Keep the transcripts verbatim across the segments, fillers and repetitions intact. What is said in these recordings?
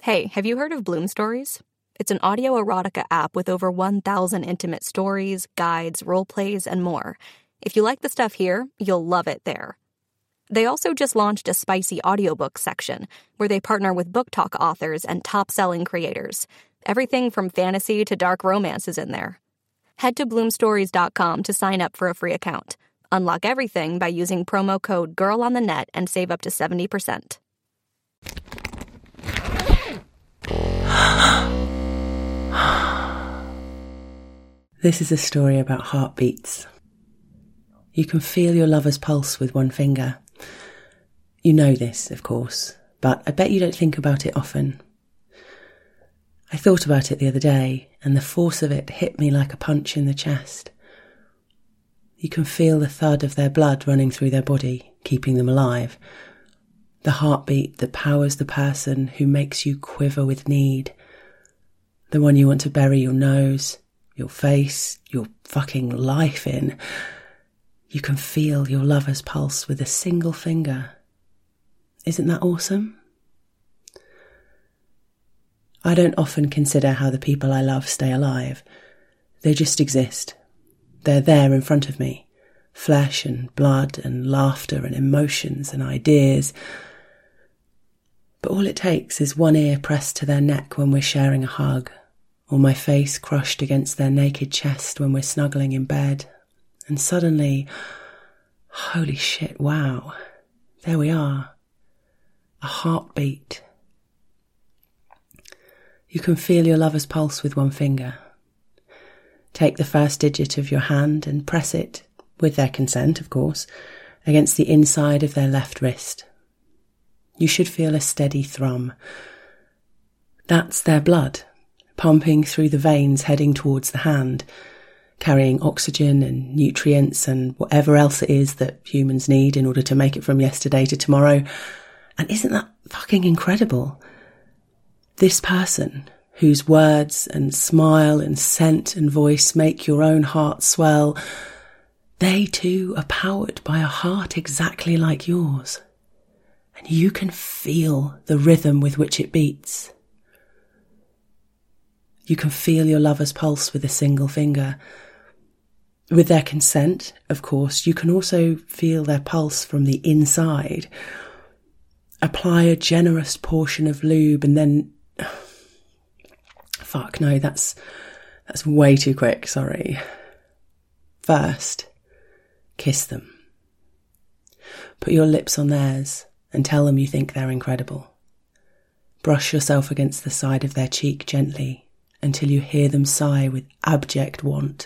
Hey, have you heard of Bloom Stories? It's an audio erotica app with over one thousand intimate stories, guides, role plays, and more. If you like the stuff here, you'll love it there. They also just launched a spicy audiobook section where they partner with book talk authors and top-selling creators. Everything from fantasy to dark romance is in there. Head to bloom stories dot com to sign up for a free account. Unlock everything by using promo code GIRLONTHENET and save up to seventy percent. This is a story about heartbeats. You can feel your lover's pulse with one finger. You know this, of course, but I bet you don't think about it often. I thought about it the other day, and the force of it hit me like a punch in the chest. You can feel the thud of their blood running through their body, keeping them alive. The heartbeat that powers the person who makes you quiver with need. The one you want to bury your nose, your face, your fucking life in. You can feel your lover's pulse with a single finger. Isn't that awesome? I don't often consider how the people I love stay alive. They just exist. They're there in front of me. Flesh and blood and laughter and emotions and ideas. But all it takes is one ear pressed to their neck when we're sharing a hug, or my face crushed against their naked chest when we're snuggling in bed. And suddenly, holy shit, wow, there we are. A heartbeat. You can feel your lover's pulse with one finger. Take the first digit of your hand and press it, with their consent, of course, against the inside of their left wrist. You should feel a steady thrum. That's their blood, pumping through the veins heading towards the hand, carrying oxygen and nutrients and whatever else it is that humans need in order to make it from yesterday to tomorrow. And isn't that fucking incredible? This person, whose words and smile and scent and voice make your own heart swell, they too are powered by a heart exactly like yours. And you can feel the rhythm with which it beats. You can feel your lover's pulse with a single finger. With their consent, of course, you can also feel their pulse from the inside. Apply a generous portion of lube and then... Fuck, no, that's that's way too quick, sorry. First, kiss them. Put your lips on theirs and tell them you think they're incredible. Brush yourself against the side of their cheek gently until you hear them sigh with abject want.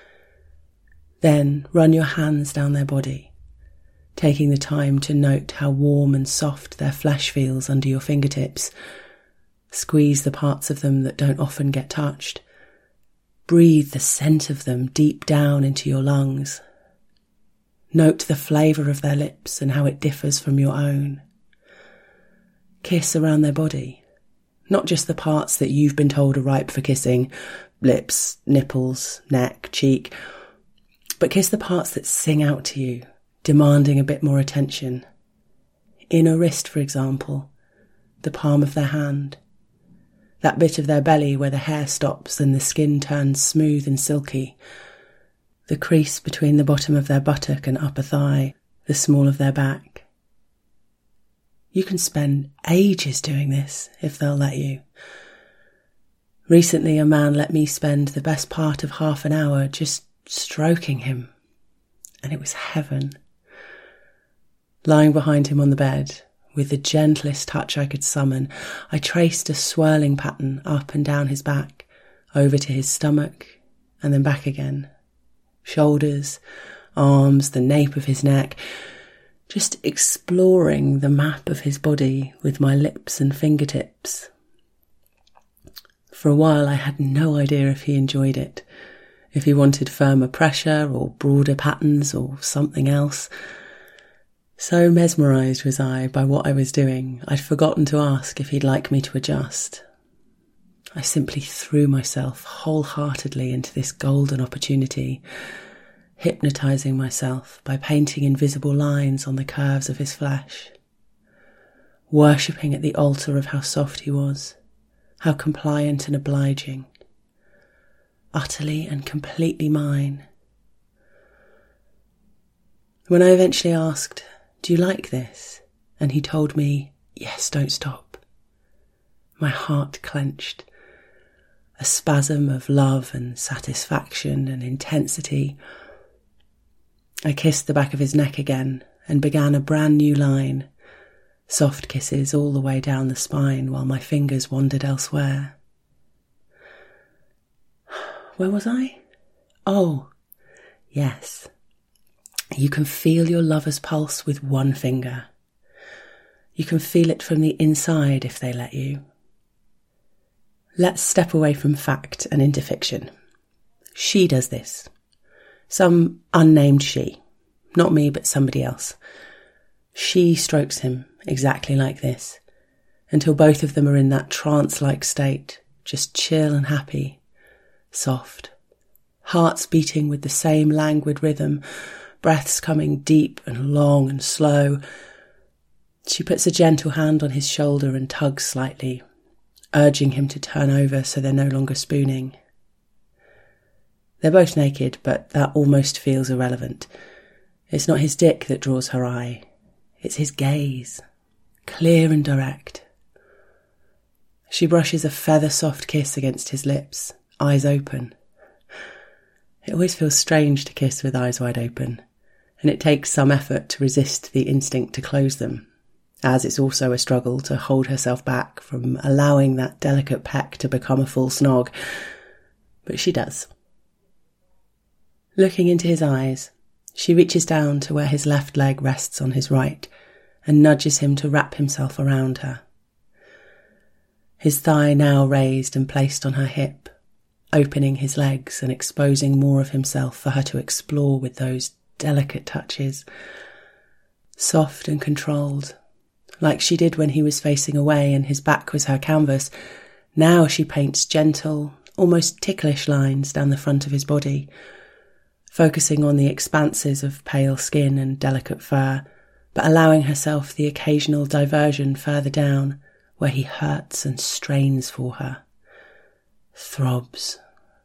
Then run your hands down their body, taking the time to note how warm and soft their flesh feels under your fingertips. Squeeze the parts of them that don't often get touched. Breathe the scent of them deep down into your lungs. Note the flavour of their lips and how it differs from your own. Kiss around their body, not just the parts that you've been told are ripe for kissing, lips, nipples, neck, cheek, but kiss the parts that sing out to you, demanding a bit more attention. Inner wrist, for example, the palm of their hand, that bit of their belly where the hair stops and the skin turns smooth and silky, the crease between the bottom of their buttock and upper thigh, the small of their back. You can spend ages doing this if they'll let you. Recently, a man let me spend the best part of half an hour just stroking him, and it was heaven. Lying behind him on the bed, with the gentlest touch I could summon, I traced a swirling pattern up and down his back, over to his stomach, and then back again. Shoulders, arms, the nape of his neck, just exploring the map of his body with my lips and fingertips. For a while I had no idea if he enjoyed it, if he wanted firmer pressure or broader patterns or something else. So mesmerised was I by what I was doing, I'd forgotten to ask if he'd like me to adjust. I simply threw myself wholeheartedly into this golden opportunity, hypnotising myself by painting invisible lines on the curves of his flesh. worshipping at the altar of how soft he was, how compliant and obliging, utterly and completely mine. When I eventually asked, "Do you like this?" and he told me, "Yes, don't stop," my heart clenched. A spasm of love and satisfaction and intensity. I kissed the back of his neck again and began a brand new line, soft kisses all the way down the spine while my fingers wandered elsewhere. Where was I? Oh, yes. You can feel your lover's pulse with one finger. You can feel it from the inside if they let you. Let's step away from fact and into fiction. She does this. Some unnamed she. Not me, but somebody else. She strokes him exactly like this, until both of them are in that trance-like state, just chill and happy, soft, hearts beating with the same languid rhythm, breaths coming deep and long and slow. She puts a gentle hand on his shoulder and tugs slightly, urging him to turn over so they're no longer spooning. They're both naked, but that almost feels irrelevant. It's not his dick that draws her eye. It's his gaze, clear and direct. She brushes a feather-soft kiss against his lips, eyes open. It always feels strange to kiss with eyes wide open, and it takes some effort to resist the instinct to close them, as it's also a struggle to hold herself back from allowing that delicate peck to become a full snog. But she does. Looking into his eyes, she reaches down to where his left leg rests on his right and nudges him to wrap himself around her. His thigh now raised and placed on her hip, opening his legs and exposing more of himself for her to explore with those delicate touches, soft and controlled, like she did when he was facing away and his back was her canvas. Now she paints gentle, almost ticklish lines down the front of his body, focusing on the expanses of pale skin and delicate fur, but allowing herself the occasional diversion further down, where he hurts and strains for her. Throbs.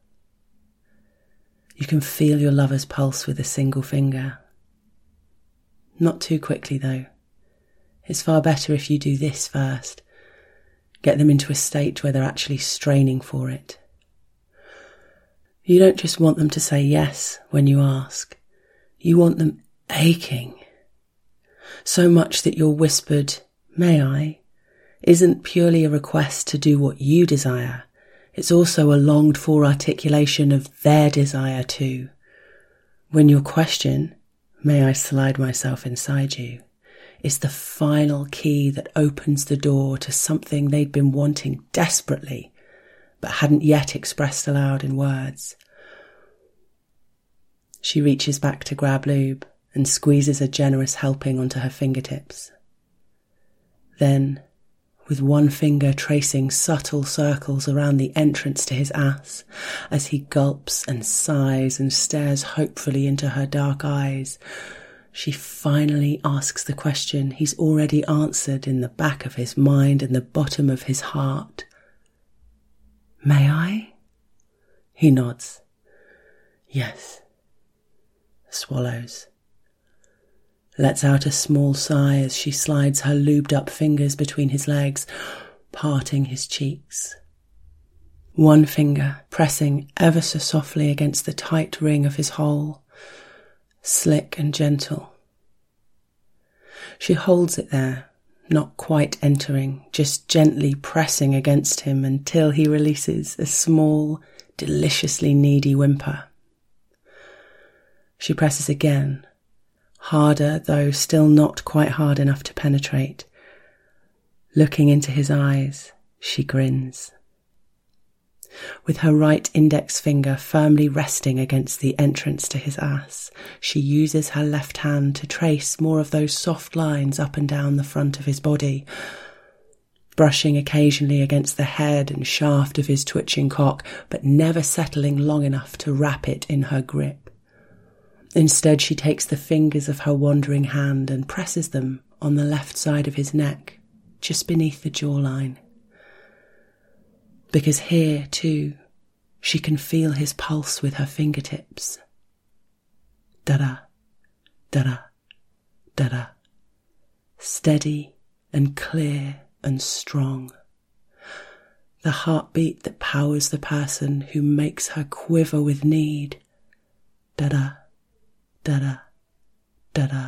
You can feel your lover's pulse with a single finger. Not too quickly, though. It's far better if you do this first. Get them into a state where they're actually straining for it. You don't just want them to say yes when you ask. You want them aching. So much that your whispered, "May I?" isn't purely a request to do what you desire. It's also a longed-for articulation of their desire too. When your question, "May I slide myself inside you?" is the final key that opens the door to something they'd been wanting desperately, but hadn't yet expressed aloud in words. She reaches back to grab lube and squeezes a generous helping onto her fingertips. Then, with one finger tracing subtle circles around the entrance to his ass, as he gulps and sighs and stares hopefully into her dark eyes, she finally asks the question he's already answered in the back of his mind and the bottom of his heart. "May I?" He nods. "Yes." Swallows. Lets out a small sigh as she slides her lubed-up fingers between his legs, parting his cheeks. One finger pressing ever so softly against the tight ring of his hole, slick and gentle. She holds it there, not quite entering, just gently pressing against him until he releases a small, deliciously needy whimper. She presses again, harder, though still not quite hard enough to penetrate. Looking into his eyes, she grins. With her right index finger firmly resting against the entrance to his ass, she uses her left hand to trace more of those soft lines up and down the front of his body, brushing occasionally against the head and shaft of his twitching cock, but never settling long enough to wrap it in her grip. Instead, she takes the fingers of her wandering hand and presses them on the left side of his neck, just beneath the jawline. Because here, too, she can feel his pulse with her fingertips. Da-da, da-da, da-da. Steady and clear and strong. The heartbeat that powers the person who makes her quiver with need. Da-da, da-da, da-da.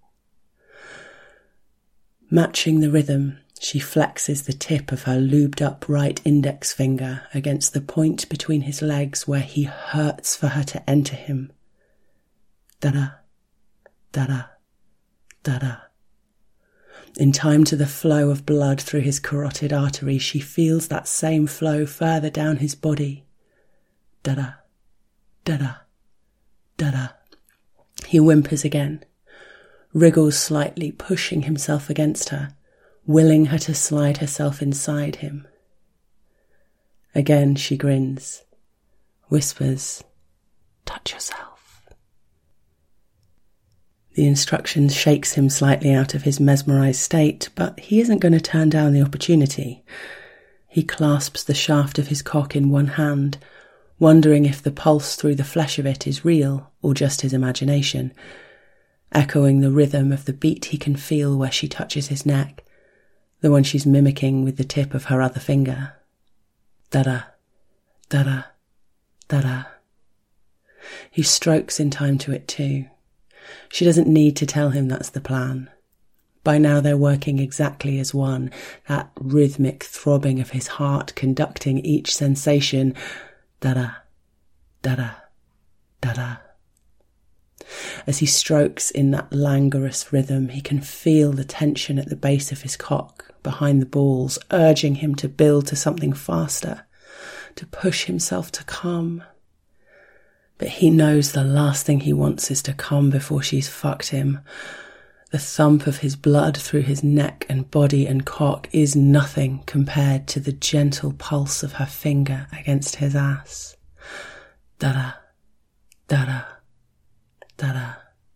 Matching the rhythm, she flexes the tip of her lubed-up right index finger against the point between his legs where he hurts for her to enter him. Da-da, da-da, da-da. In time to the flow of blood through his carotid artery, she feels that same flow further down his body. Da-da, da-da, da-da. He whimpers again, wriggles slightly, pushing himself against her, willing her to slide herself inside him. Again she grins, whispers, "Touch yourself." The instruction shakes him slightly out of his mesmerised state, but he isn't going to turn down the opportunity. He clasps the shaft of his cock in one hand, wondering if the pulse through the flesh of it is real or just his imagination, echoing the rhythm of the beat he can feel where she touches his neck, the one she's mimicking with the tip of her other finger. Da-da, da-da, da-da. He strokes in time to it too. She doesn't need to tell him that's the plan. By now they're working exactly as one, that rhythmic throbbing of his heart conducting each sensation. Da-da, da-da, da-da. As he strokes in that languorous rhythm, he can feel the tension at the base of his cock, behind the balls, urging him to build to something faster, to push himself to come. But he knows the last thing he wants is to come before she's fucked him. The thump of his blood through his neck and body and cock is nothing compared to the gentle pulse of her finger against his ass. Da-da, da-da, da-da.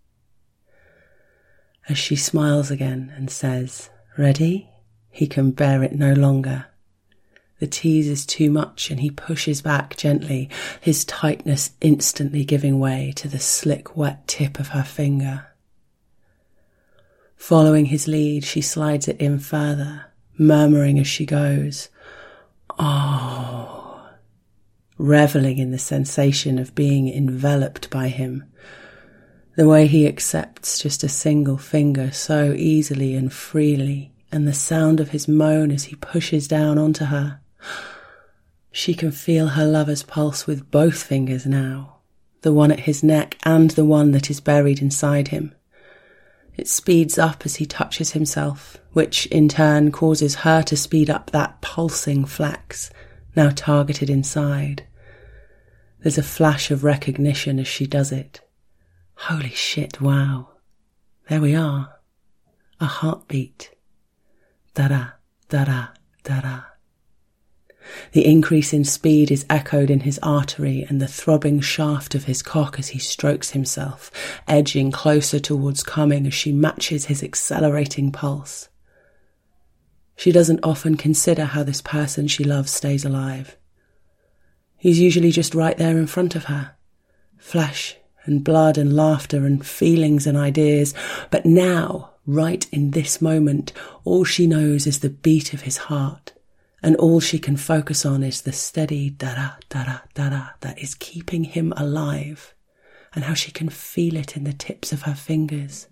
As she smiles again and says, "Ready?" he can bear it no longer. The tease is too much and he pushes back gently, his tightness instantly giving way to the slick, wet tip of her finger. Following his lead, she slides it in further, murmuring as she goes, "Oh," reveling in the sensation of being enveloped by him. The way he accepts just a single finger so easily and freely, and the sound of his moan as he pushes down onto her. She can feel her lover's pulse with both fingers now, the one at his neck and the one that is buried inside him. It speeds up as he touches himself, which in turn causes her to speed up that pulsing flex, now targeted inside. There's a flash of recognition as she does it. Holy shit, wow. There we are. A heartbeat. Da-da, da-da, da-da. The increase in speed is echoed in his artery and the throbbing shaft of his cock as he strokes himself, edging closer towards coming as she matches his accelerating pulse. She doesn't often consider how this person she loves stays alive. He's usually just right there in front of her. Flesh and blood and laughter and feelings and ideas. But now, right in this moment, all she knows is the beat of his heart. And all she can focus on is the steady da-da, da-da, da-da that is keeping him alive, and how she can feel it in the tips of her fingers.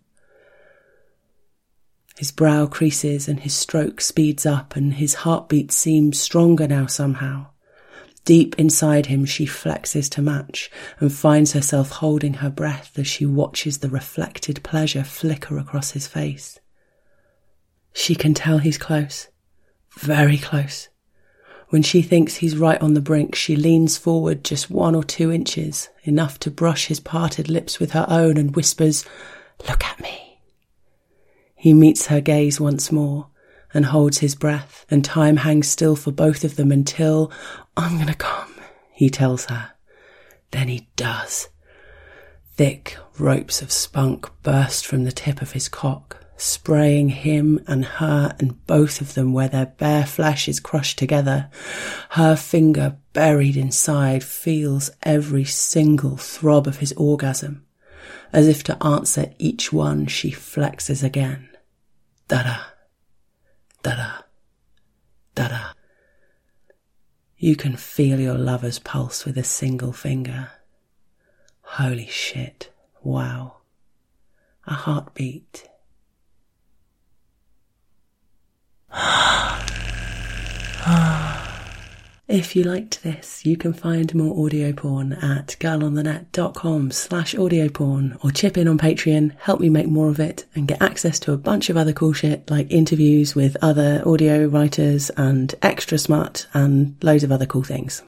His brow creases and his stroke speeds up and his heartbeat seems stronger now somehow. Deep inside him she flexes to match and finds herself holding her breath as she watches the reflected pleasure flicker across his face. She can tell he's close. Very close. When she thinks he's right on the brink, she leans forward just one or two inches, enough to brush his parted lips with her own and whispers, "Look at me." He meets her gaze once more and holds his breath, and time hangs still for both of them until, "I'm gonna come," he tells her. Then he does. Thick ropes of spunk burst from the tip of his cock, spraying him and her and both of them where their bare flesh is crushed together. Her finger buried inside feels every single throb of his orgasm. As if to answer each one, she flexes again. Da-da, da-da, da-da. You can feel your lover's pulse with a single finger. Holy shit, wow. A heartbeat. If you liked this, you can find more audio porn at girlonthenet.com slash audio porn or chip in on Patreon, help me make more of it and get access to a bunch of other cool shit like interviews with other audio writers and extra smut and loads of other cool things.